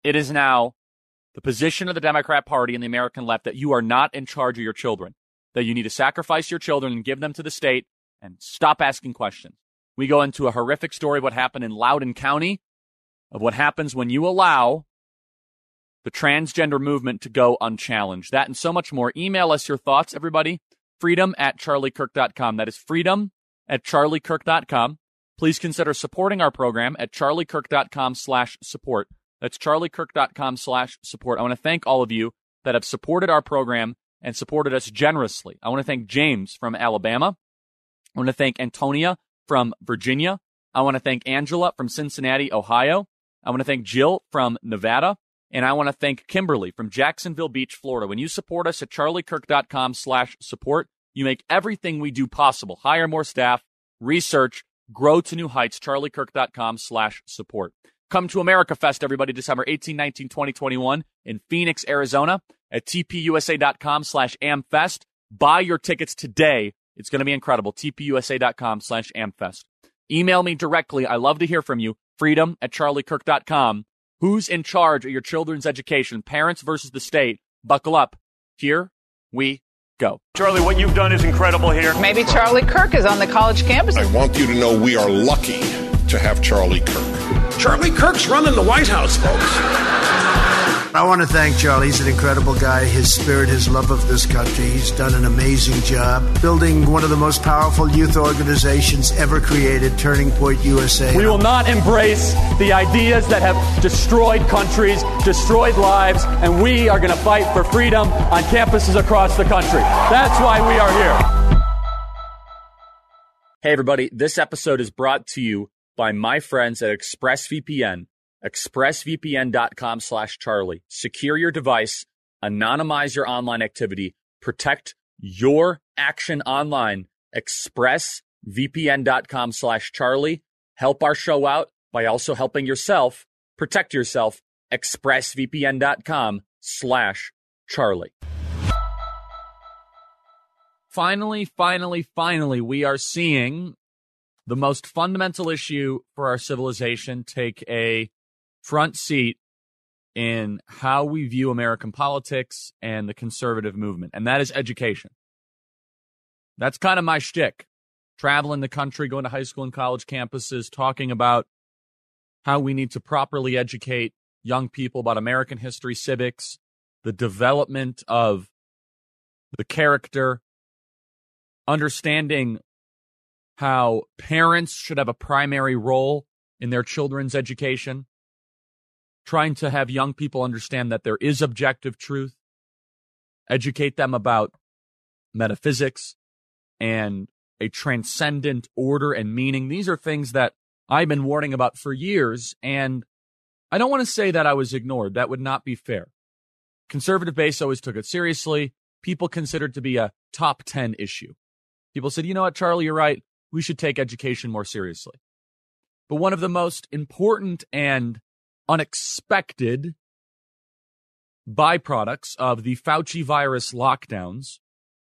It is now the position of the Democrat Party and the American left that you are not in charge of your children, that you need to sacrifice your children and give them to the state and stop asking questions. We go into a horrific story of what happened in Loudoun County, of what happens when you allow the transgender movement to go unchallenged. That and so much more. Email us your thoughts, everybody. freedom@charliekirk.com. That is freedom@charliekirk.com. Please consider supporting our program at charliekirk.com/support. That's charliekirk.com/support. I want to thank all of you that have supported our program and supported us generously. I want to thank James from Alabama. I want to thank Antonia from Virginia. I want to thank Angela from Cincinnati, Ohio. I want to thank Jill from Nevada. And I want to thank Kimberly from Jacksonville Beach, Florida. When you support us at charliekirk.com/support, you make everything we do possible. Hire more staff, research, grow to new heights. charliekirk.com/support. Come to America Fest, everybody, December 18, 19, 20, 21 in Phoenix, Arizona at tpusa.com/amfest. Buy your tickets today. It's going to be incredible. tpusa.com/amfest. Email me directly. I love to hear from you. freedom@charliekirk.com. Who's in charge of your children's education? Parents versus the state. Buckle up. Here we go. Charlie, what you've done is incredible here. Maybe Charlie Kirk is on the college campus. I want you to know we are lucky to have Charlie Kirk. Charlie Kirk's running the White House, folks. I want to thank Charlie. He's an incredible guy. His spirit, his love of this country. He's done an amazing job building one of the most powerful youth organizations ever created, Turning Point USA. We will not embrace the ideas that have destroyed countries, destroyed lives, and we are going to fight for freedom on campuses across the country. That's why we are here. Hey, everybody. This episode is brought to you by my friends at ExpressVPN. ExpressVPN.com/Charlie. Secure your device, anonymize your online activity, protect your action online. ExpressVPN.com/Charlie. Help our show out by also helping yourself. Protect yourself. ExpressVPN.com/Charlie. Finally, we are seeing the most fundamental issue for our civilization take a front seat in how we view American politics and the conservative movement, and that is education. That's kind of my shtick. Traveling the country, going to high school and college campuses, talking about how we need to properly educate young people about American history, civics, the development of the character, understanding how parents should have a primary role in their children's education, trying to have young people understand that there is objective truth, educate them about metaphysics and a transcendent order and meaning. These are things that I've been warning about for years, and I don't want to say that I was ignored. That would not be fair. Conservative base always took it seriously. People considered it to be a top 10 issue. People said, you know what, Charlie, you're right. We should take education more seriously. But one of the most important and unexpected byproducts of the Fauci virus lockdowns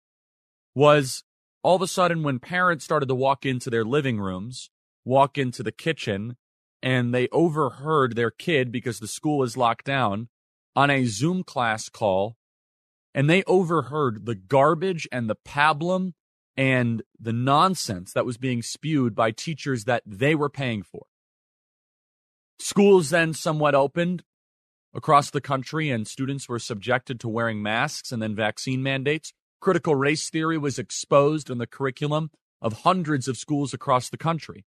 was all of a sudden when parents started to walk into their living rooms, walk into the kitchen, and they overheard their kid, because the school is locked down, on a Zoom class call, and they overheard the garbage and the pablum and the nonsense that was being spewed by teachers that they were paying for. Schools then somewhat opened across the country, and students were subjected to wearing masks and then vaccine mandates. Critical race theory was exposed in the curriculum of hundreds of schools across the country.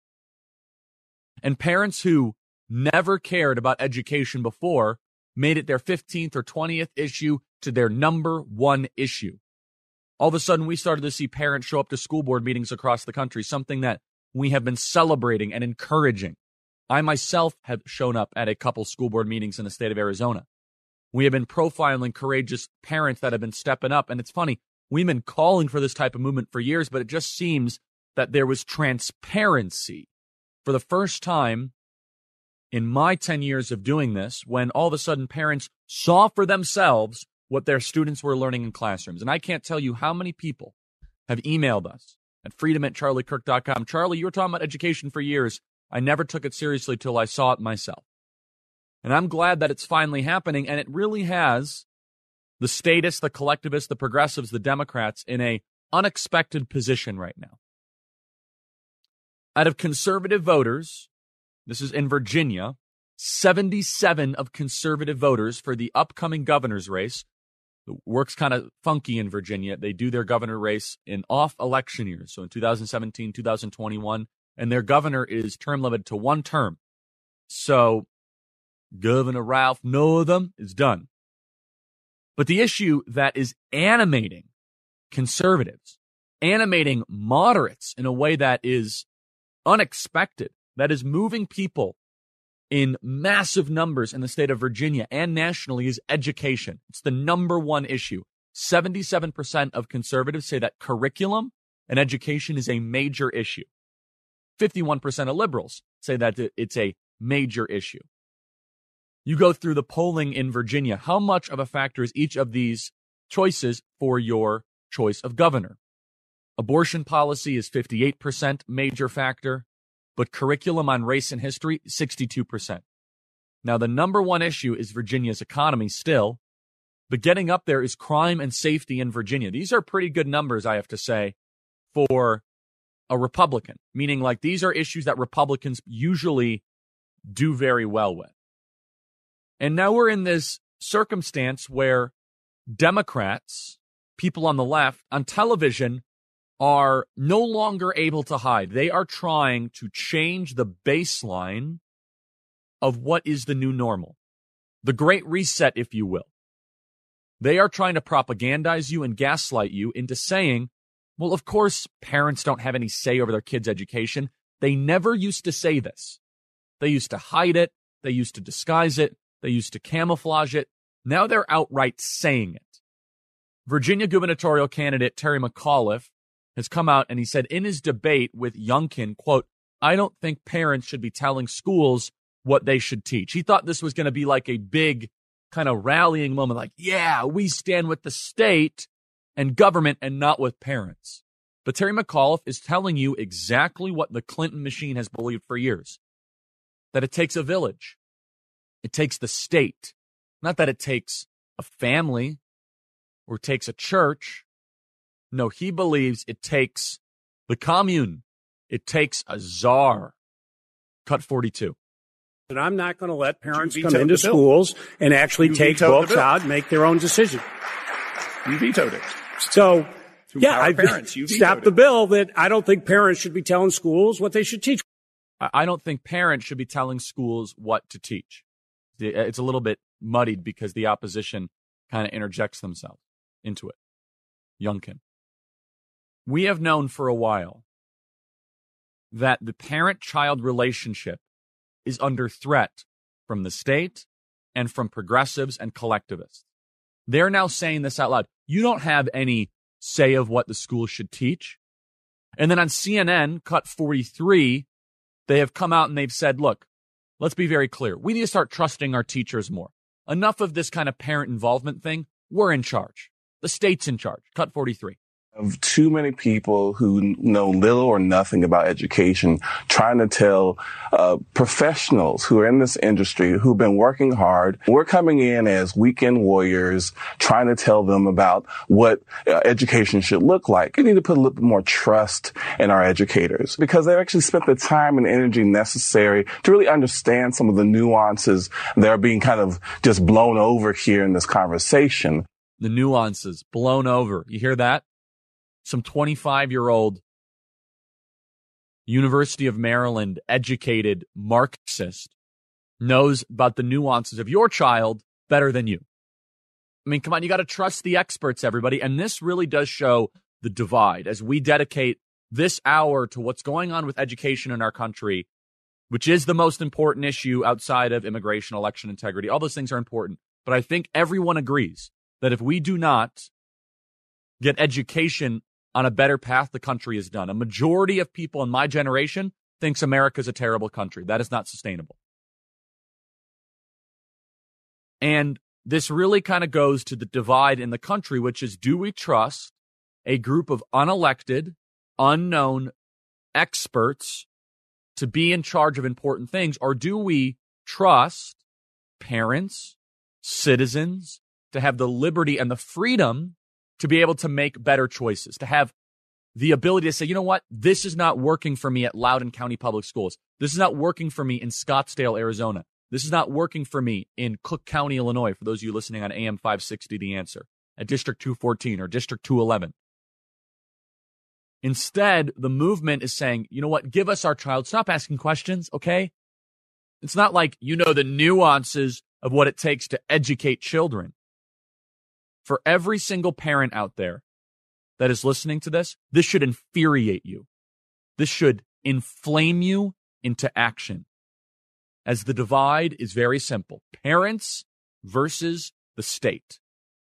And parents who never cared about education before made it their 15th or 20th issue to their number one issue. All of a sudden, we started to see parents show up to school board meetings across the country, something that we have been celebrating and encouraging. I myself have shown up at a couple school board meetings in the state of Arizona. We have been profiling courageous parents that have been stepping up. And it's funny, we've been calling for this type of movement for years, but it just seems that there was transparency for the first time in my 10 years of doing this, when all of a sudden parents saw for themselves what their students were learning in classrooms. And I can't tell you how many people have emailed us at freedom@charliekirk.com. Charlie, you were talking about education for years. I never took it seriously till I saw it myself. And I'm glad that it's finally happening, and it really has the statists, the collectivists, the progressives, the Democrats in a unexpected position right now. Out of conservative voters, this is in Virginia, 77 of conservative voters for the upcoming governor's race. It works kind of funky in Virginia. They do their governor race in off election years, so in 2017, 2021, and their governor is term limited to one term. So Governor Ralph Northam is done. But the issue that is animating conservatives, animating moderates in a way that is unexpected, that is moving people in massive numbers in the state of Virginia and nationally, is education. It's the number one issue. 77% of conservatives say that curriculum and education is a major issue. 51% of liberals say that it's a major issue. You go through the polling in Virginia. How much of a factor is each of these choices for your choice of governor? Abortion policy is 58% major factor, but curriculum on race and history, 62%. Now, the number one issue is Virginia's economy still, but getting up there is crime and safety in Virginia. These are pretty good numbers, I have to say, for a Republican, meaning like these are issues that Republicans usually do very well with. And now we're in this circumstance where Democrats, people on the left, on television are no longer able to hide. They are trying to change the baseline of what is the new normal, the Great Reset, if you will. They are trying to propagandize you and gaslight you into saying, well, of course, parents don't have any say over their kids' education. They never used to say this. They used to hide it. They used to disguise it. They used to camouflage it. Now they're outright saying it. Virginia gubernatorial candidate Terry McAuliffe has come out and he said in his debate with Youngkin, quote, I don't think parents should be telling schools what they should teach. He thought this was going to be like a big kind of rallying moment, like, yeah, we stand with the state and government and not with parents. But Terry McAuliffe is telling you exactly what the Clinton machine has believed for years, that it takes a village. It takes the state, not that it takes a family or takes a church. No, he believes it takes the commune. It takes a czar. Cut 42. And I'm not going to let parents come into schools and actually take books out and make their own decision. You vetoed it. So, yeah, I stopped the bill that I don't think parents should be telling schools what they should teach. I don't think parents should be telling schools what to teach. It's a little bit muddied because the opposition kind of interjects themselves into it. Youngkin. We have known for a while that the parent-child relationship is under threat from the state and from progressives and collectivists. They're now saying this out loud. You don't have any say of what the school should teach. And then on CNN, cut 43, they have come out and they've said, look, let's be very clear. We need to start trusting our teachers more. Enough of this kind of parent involvement thing. We're in charge. The state's in charge. Cut 43. Of too many people who know little or nothing about education trying to tell professionals who are in this industry who've been working hard. We're coming in as weekend warriors trying to tell them about what education should look like. We need to put a little bit more trust in our educators because they've actually spent the time and energy necessary to really understand some of the nuances that are being kind of just blown over here in this conversation. The nuances blown over. You hear that? Some 25-year-old University of Maryland educated Marxist knows about the nuances of your child better than you. I mean, come on, you got to trust the experts, everybody. And this really does show the divide as we dedicate this hour to what's going on with education in our country, which is the most important issue outside of immigration, election integrity. All those things are important. But I think everyone agrees that if we do not get education on a better path, the country is done. A majority of people in my generation thinks America's a terrible country. That is not sustainable. And this really kind of goes to the divide in the country, which is, do we trust a group of unelected, unknown experts to be in charge of important things, or do we trust parents, citizens, to have the liberty and the freedom to be able to make better choices, to have the ability to say, you know what, this is not working for me at Loudoun County Public Schools. This is not working for me in Scottsdale, Arizona. This is not working for me in Cook County, Illinois, for those of you listening on AM 560, The Answer, at District 214 or District 211. Instead, the movement is saying, you know what, give us our child. Stop asking questions, okay? It's not like you know the nuances of what it takes to educate children. For every single parent out there that is listening to this, this should infuriate you. This should inflame you into action. As the divide is very simple. Parents versus the state.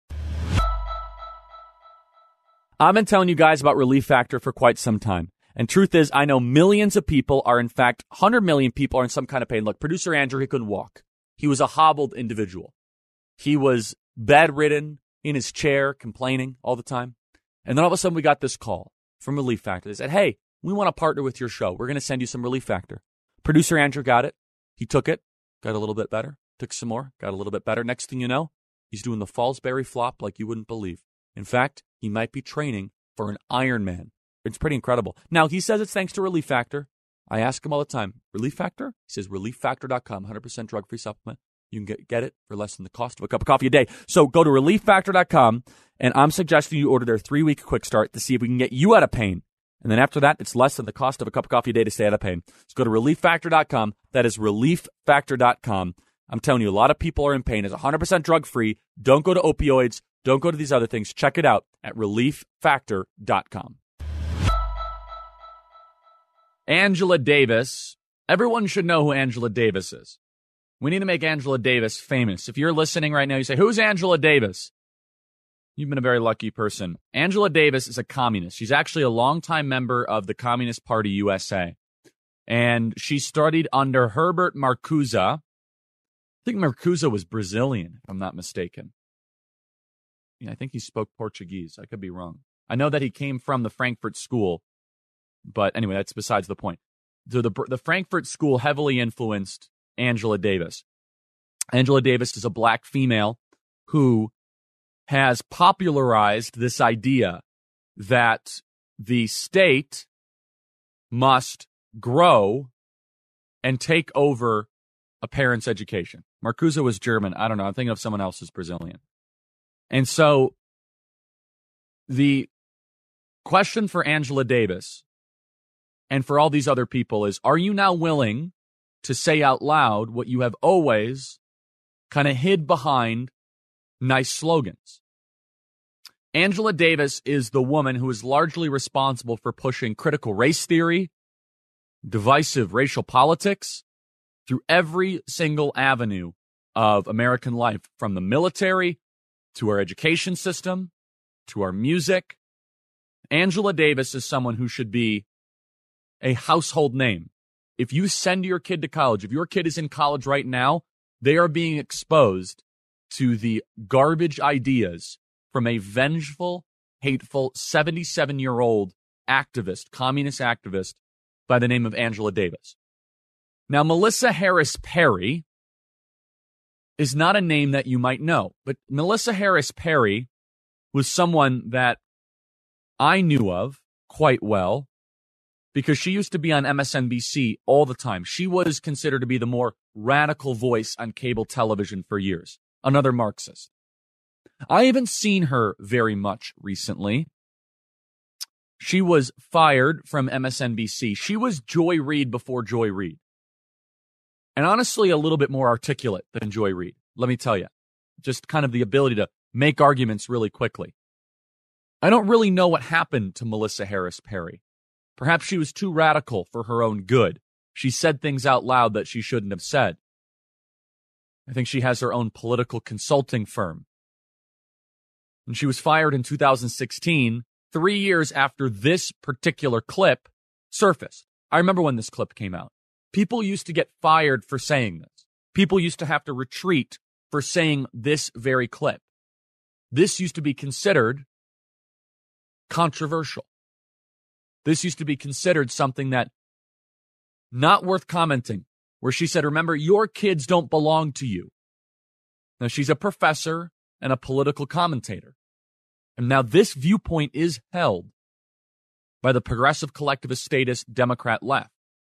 I've been telling you guys about Relief Factor for quite some time. And truth is, I know millions of people are, in fact, 100 million people are in some kind of pain. Look, producer Andrew, he couldn't walk. He was a hobbled individual. He was bedridden, in his chair, complaining all the time. And then all of a sudden we got this call from Relief Factor. They said, hey, we want to partner with your show. We're going to send you some Relief Factor. Producer Andrew got it. He took it, got a little bit better. Took some more, got a little bit better. Next thing you know, he's doing the Fallsbury flop like you wouldn't believe. In fact, he might be training for an Ironman. It's pretty incredible. Now, he says it's thanks to Relief Factor. I ask him all the time, Relief Factor? He says ReliefFactor.com, 100% drug-free supplement. You can get it for less than the cost of a cup of coffee a day. So go to ReliefFactor.com, and I'm suggesting you order their 3-week quick start to see if we can get you out of pain. And then after that, it's less than the cost of a cup of coffee a day to stay out of pain. So go to ReliefFactor.com. That is ReliefFactor.com. I'm telling you, a lot of people are in pain. It's 100% drug-free. Don't go to opioids. Don't go to these other things. Check it out at ReliefFactor.com. Angela Davis. Everyone should know who Angela Davis is. We need to make Angela Davis famous. If you're listening right now, you say, who's Angela Davis? You've been a very lucky person. Angela Davis is a communist. She's actually a longtime member of the Communist Party USA. And she studied under Herbert Marcuse. I think Marcuse was Brazilian, if I'm not mistaken. Yeah, I think he spoke Portuguese. I could be wrong. I know that he came from the Frankfurt School. But anyway, that's besides the point. So the Frankfurt School heavily influenced Angela Davis. Angela Davis is a black female who has popularized this idea that the state must grow and take over a parent's education. Marcuse was German. I don't know. I'm thinking of someone else who's Brazilian. And so the question for Angela Davis and for all these other people is, are you now willing to say out loud what you have always kind of hid behind nice slogans? Angela Davis is the woman who is largely responsible for pushing critical race theory, divisive racial politics through every single avenue of American life, from the military to our education system to our music. Angela Davis is someone who should be a household name. If you send your kid to college, if your kid is in college right now, they are being exposed to the garbage ideas from a vengeful, hateful 77-year-old activist, communist activist by the name of Angela Davis. Now, Melissa Harris Perry is not a name that you might know, but Melissa Harris Perry was someone that I knew of quite well because she used to be on MSNBC all the time. She was considered to be the more radical voice on cable television for years, another Marxist. I haven't seen her very much recently. She was fired from MSNBC. She was Joy Reid before Joy Reid. And honestly, a little bit more articulate than Joy Reid, let me tell you. Just kind of the ability to make arguments really quickly. I don't really know what happened to Melissa Harris Perry. Perhaps she was too radical for her own good. She said things out loud that she shouldn't have said. I think she has her own political consulting firm. And she was fired in 2016, 3 years after this particular clip surfaced. I remember when this clip came out. People used to get fired for saying this. People used to have to retreat for saying this very clip. This used to be considered controversial. This used to be considered something that not worth commenting, where she said, remember, your kids don't belong to you. Now, she's a professor and a political commentator. And now this viewpoint is held by the progressive collectivist statist Democrat left.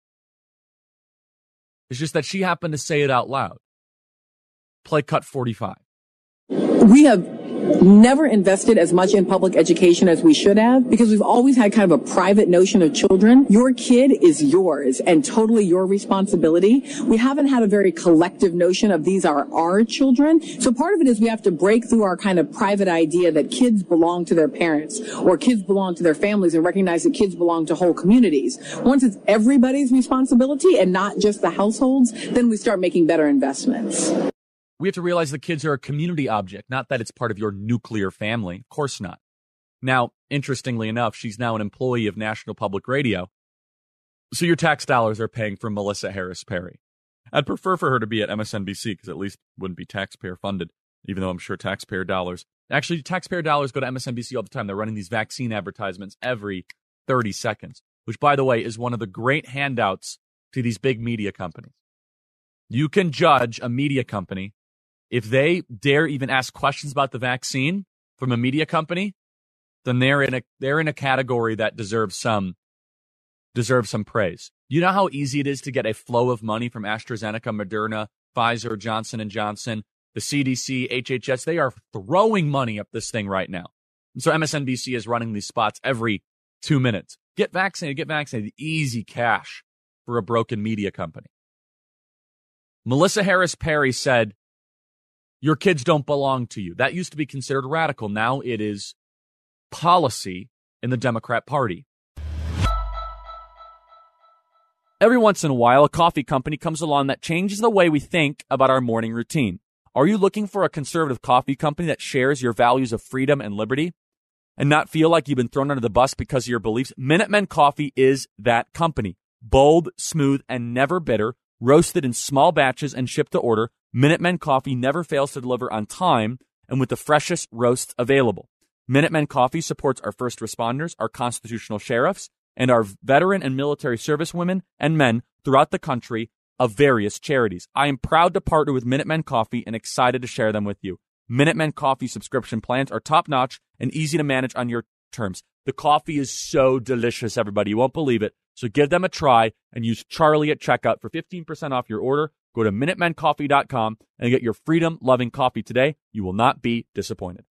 It's just that she happened to say it out loud. Play cut 45. We have never invested as much in public education as we should have because we've always had kind of a private notion of children. Your kid is yours and totally your responsibility. We haven't had a very collective notion of these are our children. So part of it is we have to break through our kind of private idea that kids belong to their parents or kids belong to their families and recognize that kids belong to whole communities. Once it's everybody's responsibility and not just the households, then we start making better investments. We have to realize the kids are a community object, not that it's part of your nuclear family. Of course not. Now, interestingly enough, she's now an employee of National Public Radio. So your tax dollars are paying for Melissa Harris Perry. I'd prefer for her to be at MSNBC because at least it wouldn't be taxpayer funded, even though I'm sure taxpayer dollars. Actually, taxpayer dollars go to MSNBC all the time. They're running these vaccine advertisements every 30 seconds, which, by the way, is one of the great handouts to these big media companies. You can judge a media company if they dare even ask questions about the vaccine from a media company, then they're in a category that deserves some praise. You know how easy it is to get a flow of money from AstraZeneca, Moderna, Pfizer, Johnson & Johnson, the CDC, HHS. They are throwing money up this thing right now. And so MSNBC is running these spots every 2 minutes. Get vaccinated, get vaccinated. Easy cash for a broken media company. Melissa Harris Perry said, your kids don't belong to you. That used to be considered radical. Now it is policy in the Democrat Party. Every once in a while, a coffee company comes along that changes the way we think about our morning routine. Are you looking for a conservative coffee company that shares your values of freedom and liberty and not feel like you've been thrown under the bus because of your beliefs? Minutemen Coffee is that company. Bold, smooth, and never bitter, roasted in small batches and shipped to order. Minutemen Coffee never fails to deliver on time and with the freshest roasts available. Minutemen Coffee supports our first responders, our constitutional sheriffs, and our veteran and military service women and men throughout the country of various charities. I am proud to partner with Minutemen Coffee and excited to share them with you. Minutemen Coffee subscription plans are top-notch and easy to manage on your terms. The coffee is so delicious, everybody. You won't believe it. So give them a try and use Charlie at checkout for 15% off your order. Go to MinutemenCoffee.com and get your freedom-loving coffee today. You will not be disappointed.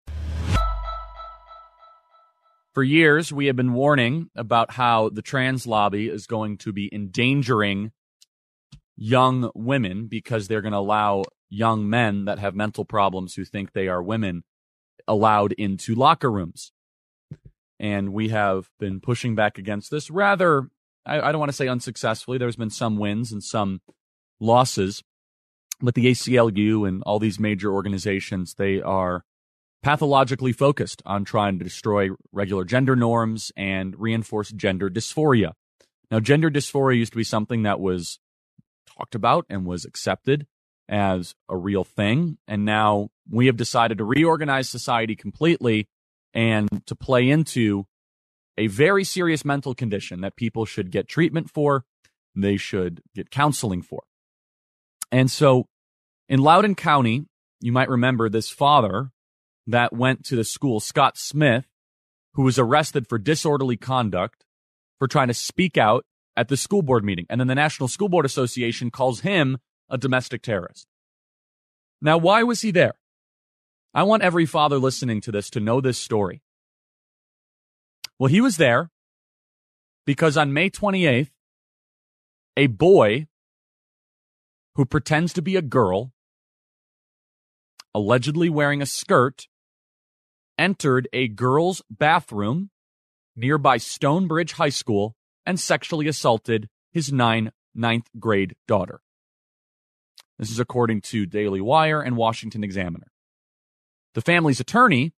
For years, we have been warning about how the trans lobby is going to be endangering young women because they're going to allow young men that have mental problems who think they are women allowed into locker rooms. And we have been pushing back against this rather, I don't want to say unsuccessfully. There's been some wins and some losses, but the ACLU and all these major organizations, they are pathologically focused on trying to destroy regular gender norms and reinforce gender dysphoria. Now, gender dysphoria used to be something that was talked about and was accepted as a real thing, and now we have decided to reorganize society completely and to play into a very serious mental condition that people should get treatment for, they should get counseling for. And so in Loudoun County, you might remember this father that went to the school, Scott Smith, who was arrested for disorderly conduct for trying to speak out at the school board meeting. And then the National School Board Association calls him a domestic terrorist. Now, why was he there? I want every father listening to this to know this story. Well, he was there because on May 28th, a boy who pretends to be a girl, allegedly wearing a skirt, entered a girl's bathroom nearby Stonebridge High School and sexually assaulted his ninth grade daughter. This is according to Daily Wire and Washington Examiner. The family's attorney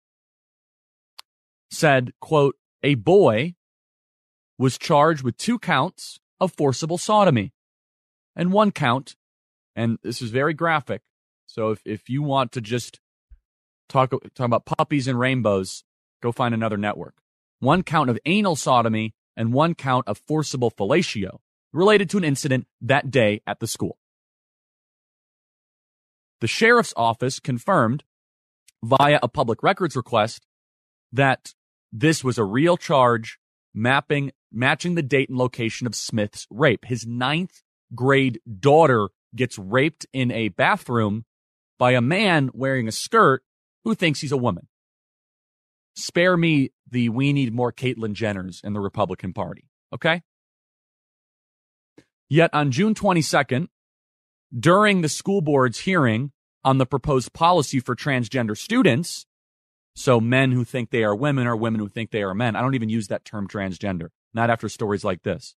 said, quote, a boy was charged with 2 counts of forcible sodomy and 1 count, and this is very graphic, so if you want to just talk about puppies and rainbows, go find another network. 1 count of anal sodomy and 1 count of forcible fellatio related to an incident that day at the school. The sheriff's office confirmed via a public records request that this was a real charge, matching the date and location of Smith's rape. His 9th grade daughter gets raped in a bathroom by a man wearing a skirt who thinks he's a woman. Spare me the we need more Caitlyn Jenners in the Republican Party, okay? Yet on June 22nd, during the school board's hearing on the proposed policy for transgender students, so men who think they are women or women who think they are men. I don't even use that term transgender, not after stories like this.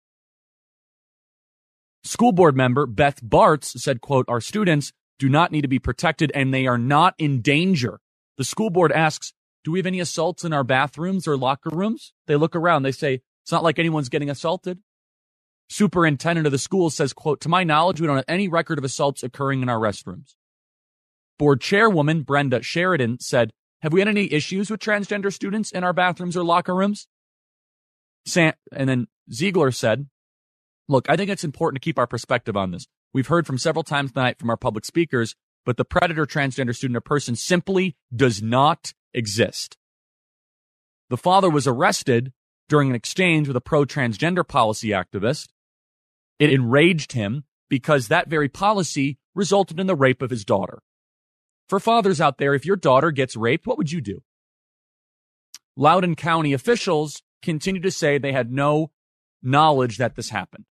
School board member Beth Bartz said, quote, "Our students do not need to be protected and they are not in danger." The school board asks, do we have any assaults in our bathrooms or locker rooms? They look around. They say, it's not like anyone's getting assaulted. Superintendent of the school says, quote, "To my knowledge, we don't have any record of assaults occurring in our restrooms." Board chairwoman Brenda Sheridan said, "Have we had any issues with transgender students in our bathrooms or locker rooms?" And then Ziegler said, "Look, I think it's important to keep our perspective on this. We've heard from several times tonight from our public speakers, but the predator transgender student or person simply does not exist." The father was arrested during an exchange with a pro-transgender policy activist. It enraged him because that very policy resulted in the rape of his daughter. For fathers out there, if your daughter gets raped, what would you do? Loudoun County officials continue to say they had no knowledge that this happened.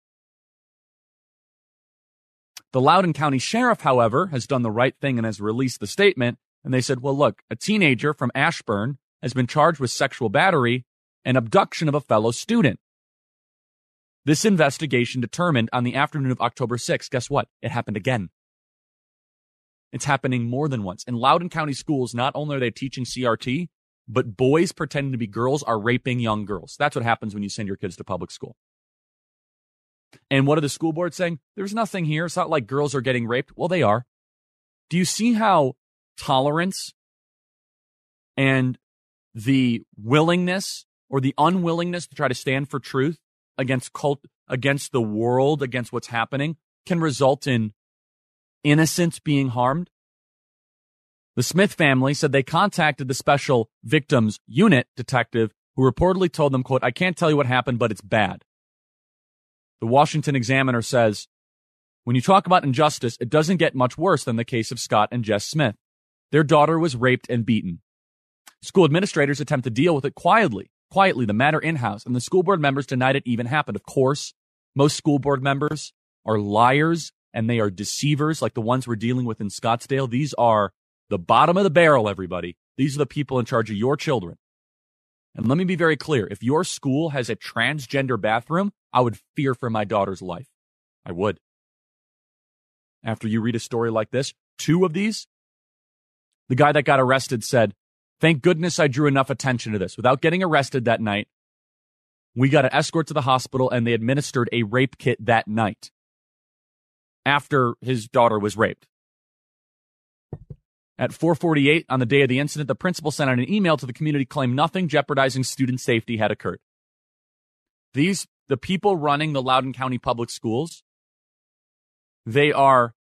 The Loudoun County Sheriff, however, has done the right thing and has released the statement. And they said, well, look, a teenager from Ashburn has been charged with sexual battery and abduction of a fellow student. This investigation determined on the afternoon of October 6th, guess what? It happened again. It's happening more than once. In Loudoun County schools, not only are they teaching CRT, but boys pretending to be girls are raping young girls. That's what happens when you send your kids to public school. And what are the school boards saying? There's nothing here. It's not like girls are getting raped. Well, they are. Do you see how tolerance and the willingness or the unwillingness to try to stand for truth against against the world, against what's happening, can result in innocents being harmed? The Smith family said they contacted the special victims unit detective who reportedly told them, quote, "I can't tell you what happened, but it's bad." The Washington Examiner says, when you talk about injustice, it doesn't get much worse than the case of Scott and Jess Smith. Their daughter was raped and beaten. School administrators attempt to deal with it quietly the matter in-house, and the school board members denied it even happened. Of course, most school board members are liars and they are deceivers like the ones we're dealing with in Scottsdale. These are the bottom of the barrel, everybody. These are the people in charge of your children. And let me be very clear. If your school has a transgender bathroom, I would fear for my daughter's life. I would. After you read a story like this, 2 of these, the guy that got arrested said, "Thank goodness I drew enough attention to this." Without getting arrested that night, we got an escort to the hospital and they administered a rape kit that night after his daughter was raped. At 4:48 on the day of the incident, the principal sent out an email to the community claiming nothing jeopardizing student safety had occurred. The people running the Loudoun County Public Schools, they are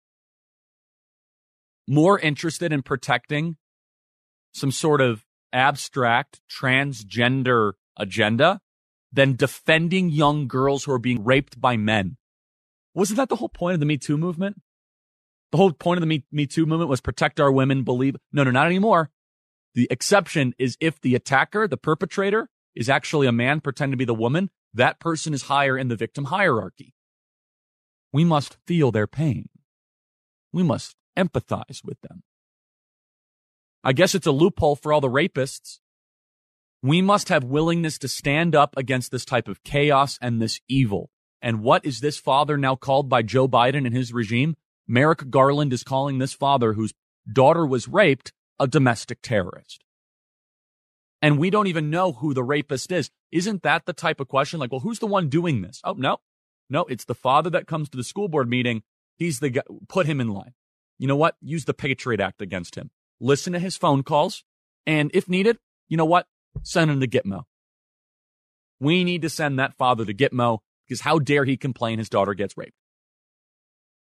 more interested in protecting some sort of abstract transgender agenda than defending young girls who are being raped by men. Wasn't that the whole point of the Me Too movement? The whole point of the Me Too movement was protect our women, believe. No, not anymore. The exception is if the attacker, the perpetrator, is actually a man pretending to be the woman, that person is higher in the victim hierarchy. We must feel their pain. We must empathize with them. I guess it's a loophole for all the rapists. We must have willingness to stand up against this type of chaos and this evil. And what is this father now called by Joe Biden and his regime? Merrick Garland is calling this father whose daughter was raped a domestic terrorist. And we don't even know who the rapist is. Isn't that the type of question? Like, well, who's the one doing this? Oh, no, it's the father that comes to the school board meeting. He's the guy. Put him in line. You know what? Use the Patriot Act against him. Listen to his phone calls. And if needed, you know what? Send him to Gitmo. We need to send that father to Gitmo because how dare he complain his daughter gets raped?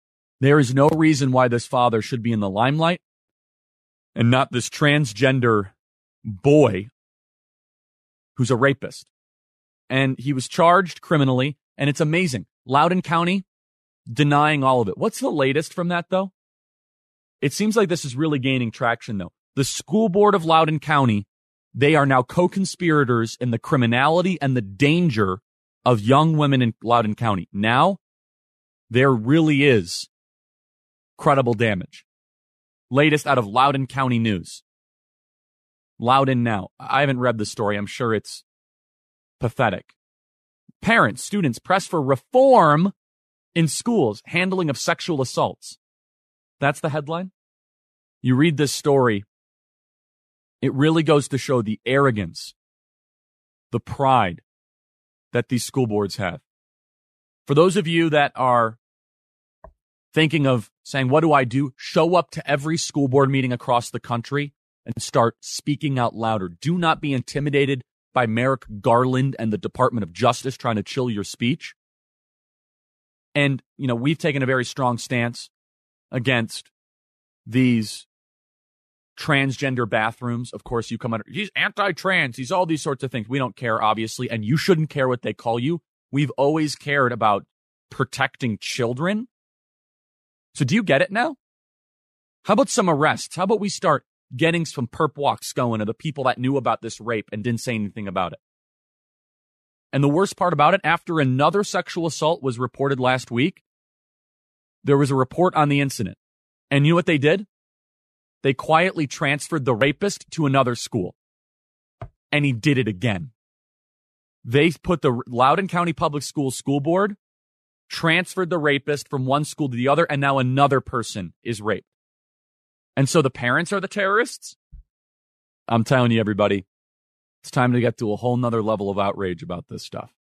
There is no reason why this father should be in the limelight and not this transgender boy who's a rapist. And he was charged criminally, and it's amazing. Loudoun County denying all of it. What's the latest from that, though? It seems like this is really gaining traction, though. The school board of Loudoun County, they are now co-conspirators in the criminality and the danger of young women in Loudoun County. Now, there really is credible damage. Latest out of Loudoun County News. Loudoun Now. I haven't read the story. I'm sure it's pathetic. Parents, students press for reform in schools, handling of sexual assaults. That's the headline. You read this story, it really goes to show the arrogance, the pride that these school boards have. For those of you that are thinking of saying, what do I do? Show up to every school board meeting across the country and start speaking out louder. Do not be intimidated by Merrick Garland and the Department of Justice trying to chill your speech. And, we've taken a very strong stance against these transgender bathrooms. Of course, you come under, he's anti-trans, he's all these sorts of things. We don't care, obviously, and you shouldn't care what they call you. We've always cared about protecting children. So do you get it now? How about some arrests? How about we start getting some perp walks going of the people that knew about this rape and didn't say anything about it? And the worst part about it, after another sexual assault was reported last week, there was a report on the incident. And you know what they did? They quietly transferred the rapist to another school. And he did it again. They put the Loudoun County Public Schools school board, transferred the rapist from one school to the other, and now another person is raped. And so the parents are the terrorists? I'm telling you, everybody, it's time to get to a whole nother level of outrage about this stuff.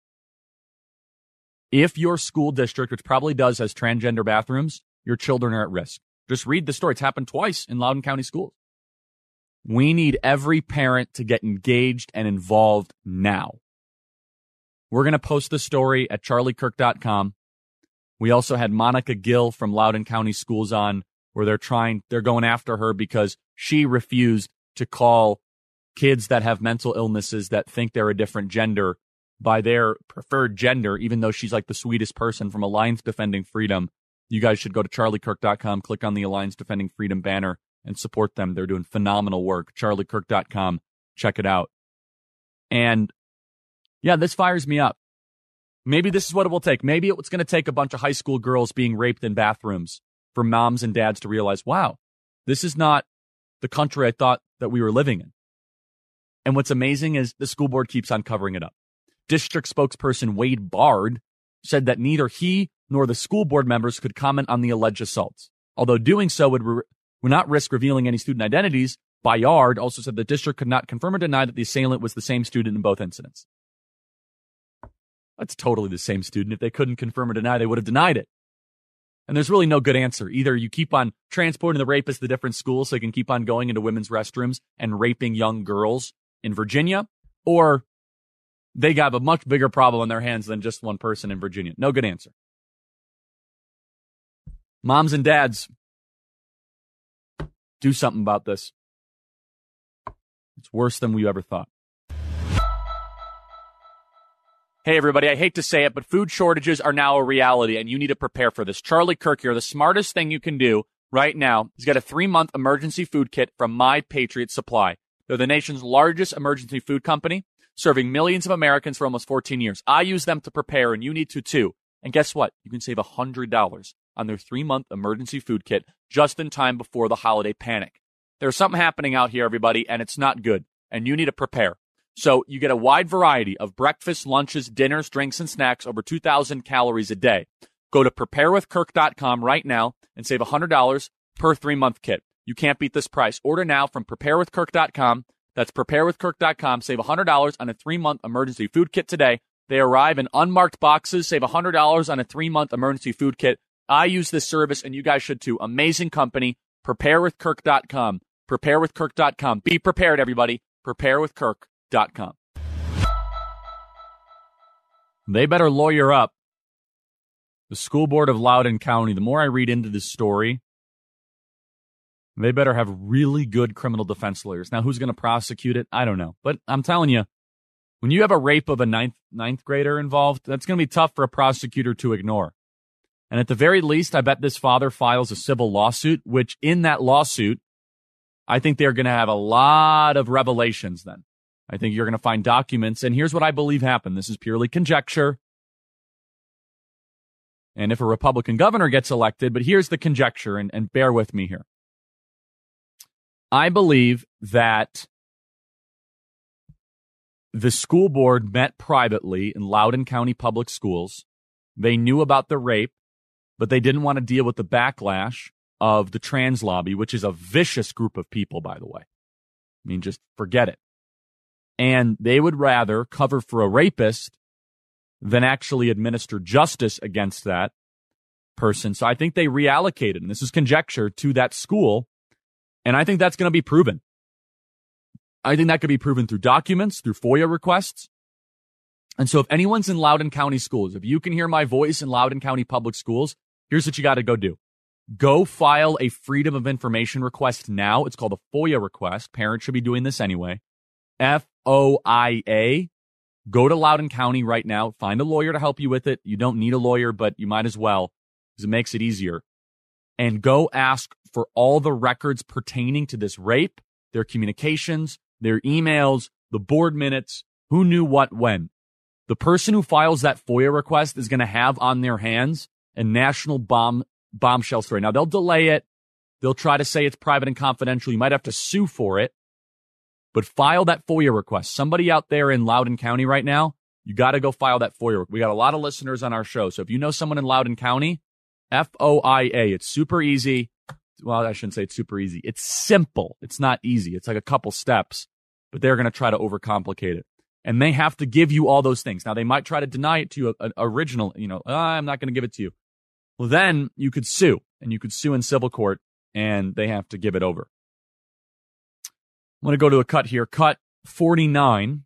If your school district, which probably does, has transgender bathrooms, your children are at risk. Just read the story. It's happened twice in Loudoun County schools. We need every parent to get engaged and involved now. We're going to post the story at charliekirk.com. We also had Monica Gill from Loudoun County Schools on, where they're going after her because she refused to call kids that have mental illnesses that think they're a different gender by their preferred gender, even though she's like the sweetest person from Alliance Defending Freedom. You guys should go to charliekirk.com, click on the Alliance Defending Freedom banner, and support them. They're doing phenomenal work. charliekirk.com. Check it out. And yeah, this fires me up. Maybe this is what it will take. Maybe it's going to take a bunch of high school girls being raped in bathrooms for moms and dads to realize, wow, this is not the country I thought that we were living in. And what's amazing is the school board keeps on covering it up. District spokesperson Wade Bard said that neither he nor the school board members could comment on the alleged assaults. Although doing so would not risk revealing any student identities, Bayard also said the district could not confirm or deny that the assailant was the same student in both incidents. That's totally the same student. If they couldn't confirm or deny, they would have denied it. And there's really no good answer. Either you keep on transporting the rapist to different schools so they can keep on going into women's restrooms and raping young girls in Virginia, or they got a much bigger problem on their hands than just one person in Virginia. No good answer. Moms and dads, do something about this. It's worse than we ever thought. Hey, everybody, I hate to say it, but food shortages are now a reality, and you need to prepare for this. Charlie Kirk here. The smartest thing you can do right now is get a 3-month emergency food kit from My Patriot Supply. They're the nation's largest emergency food company, serving millions of Americans for almost 14 years. I use them to prepare, and you need to, too. And guess what? You can save $100 on their 3-month emergency food kit just in time before the holiday panic. There's something happening out here, everybody, and it's not good, and you need to prepare. So you get a wide variety of breakfast, lunches, dinners, drinks, and snacks, over 2,000 calories a day. Go to preparewithkirk.com right now and save $100 per 3-month kit. You can't beat this price. Order now from preparewithkirk.com. That's preparewithkirk.com. Save $100 on a 3-month emergency food kit today. They arrive in unmarked boxes. Save $100 on a 3-month emergency food kit. I use this service, and you guys should too. Amazing company. Preparewithkirk.com. Preparewithkirk.com. Be prepared, everybody. Preparewithkirk.com. They better lawyer up The school board of Loudoun County, the more I read into this story, they better have really good criminal defense lawyers. Now, who's going to prosecute it? I don't know. But I'm telling you, when you have a rape of a ninth grader involved, that's going to be tough for a prosecutor to ignore. And at the very least, I bet this father files a civil lawsuit, which in that lawsuit, I think they're going to have a lot of revelations then. I think you're going to find documents. And here's what I believe happened. This is purely conjecture. And if a Republican governor gets elected, but here's the conjecture, and bear with me here. I believe that the school board met privately in Loudoun County Public Schools. They knew about the rape, but they didn't want to deal with the backlash of the trans lobby, which is a vicious group of people, by the way. I mean, just forget it. And they would rather cover for a rapist than actually administer justice against that person. So I think they reallocated, and this is conjecture, to that school. And I think that's going to be proven. I think that could be proven through documents, through FOIA requests. And so if anyone's in Loudoun County schools, if you can hear my voice in Loudoun County Public Schools, here's what you got to go do. Go file a Freedom of Information request now. It's called a FOIA request. Parents should be doing this anyway. FOIA. Go to Loudoun County right now. Find a lawyer to help you with it. You don't need a lawyer, but you might as well because it makes it easier. And go ask for all the records pertaining to this rape, their communications, their emails, the board minutes, who knew what when. The person who files that FOIA request is going to have on their hands a national bombshell story. Now, they'll delay it. They'll try to say it's private and confidential. You might have to sue for it. But file that FOIA request. Somebody out there in Loudoun County right now, you got to go file that FOIA. We got a lot of listeners on our show. So if you know someone in Loudoun County, FOIA. It's super easy. Well, I shouldn't say it's super easy. It's simple. It's not easy. It's like a couple steps, but they're going to try to overcomplicate it. And they have to give you all those things. Now, they might try to deny it to you, an original, I'm not going to give it to you. Well, then you could sue, and you could sue in civil court, and they have to give it over. I'm going to go to a cut here. Cut 49.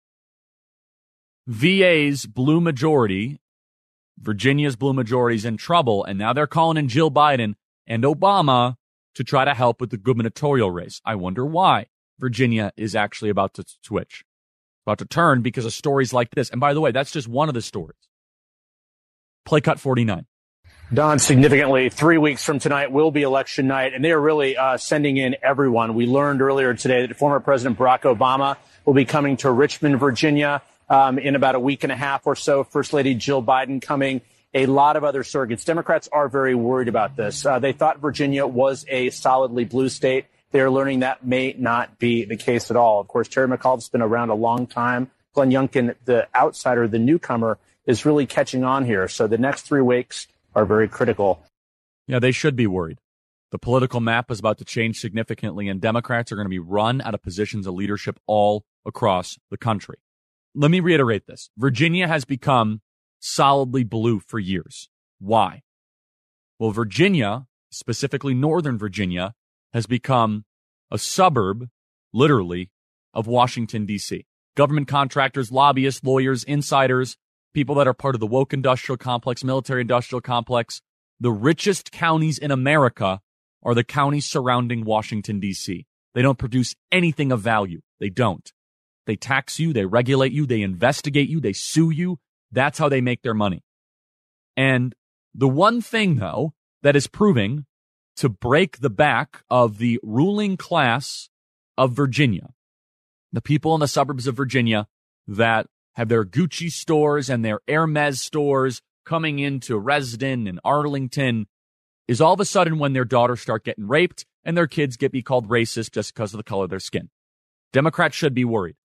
VA's blue majority, Virginia's blue majority, is in trouble, and now they're calling in Jill Biden and Obama to try to help with the gubernatorial race. I wonder why Virginia is actually about to switch, about to turn because of stories like this. And by the way, that's just one of the stories. Play cut 49. Don, significantly, 3 weeks from tonight will be election night, and they are really sending in everyone. We learned earlier today that former President Barack Obama will be coming to Richmond, Virginia, in about a week and a half or so. First Lady Jill Biden coming. A lot of other surrogates. Democrats are very worried about this. They thought Virginia was a solidly blue state. They're learning that may not be the case at all. Of course, Terry McAuliffe's been around a long time. Glenn Youngkin, the outsider, the newcomer, is really catching on here. So the next 3 weeks are very critical. Yeah, they should be worried. The political map is about to change significantly, and Democrats are going to be run out of positions of leadership all across the country. Let me reiterate this. Virginia has become solidly blue for years. Why? Well, Virginia, specifically Northern Virginia, has become a suburb, literally, of Washington, D.C. Government contractors, lobbyists, lawyers, insiders, people that are part of the woke industrial complex, military industrial complex. The richest counties in America are the counties surrounding Washington, D.C. They don't produce anything of value. They don't. They tax you, they regulate you, they investigate you, they sue you. That's how they make their money. And the one thing, though, that is proving to break the back of the ruling class of Virginia, the people in the suburbs of Virginia that have their Gucci stores and their Hermes stores coming into Reston and Arlington, is all of a sudden when their daughters start getting raped and their kids be called racist just because of the color of their skin. Democrats should be worried.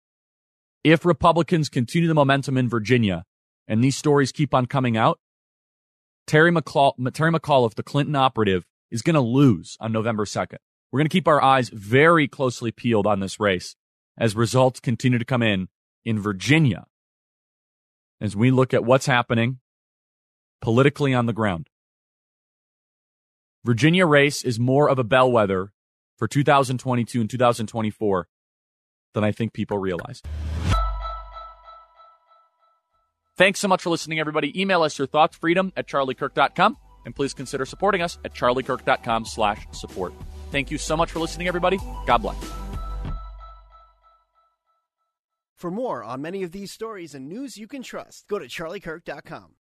If Republicans continue the momentum in Virginia and these stories keep on coming out, Terry McAuliffe, the Clinton operative, is going to lose on November 2nd. We're going to keep our eyes very closely peeled on this race as results continue to come in Virginia, as we look at what's happening politically on the ground. Virginia race is more of a bellwether for 2022 and 2024 than I think people realize. Thanks so much for listening, everybody. Email us your thoughts, freedom@charliekirk.com, and please consider supporting us at charliekirk.com/support. Thank you so much for listening, everybody. God bless. For more on many of these stories and news you can trust, go to charliekirk.com.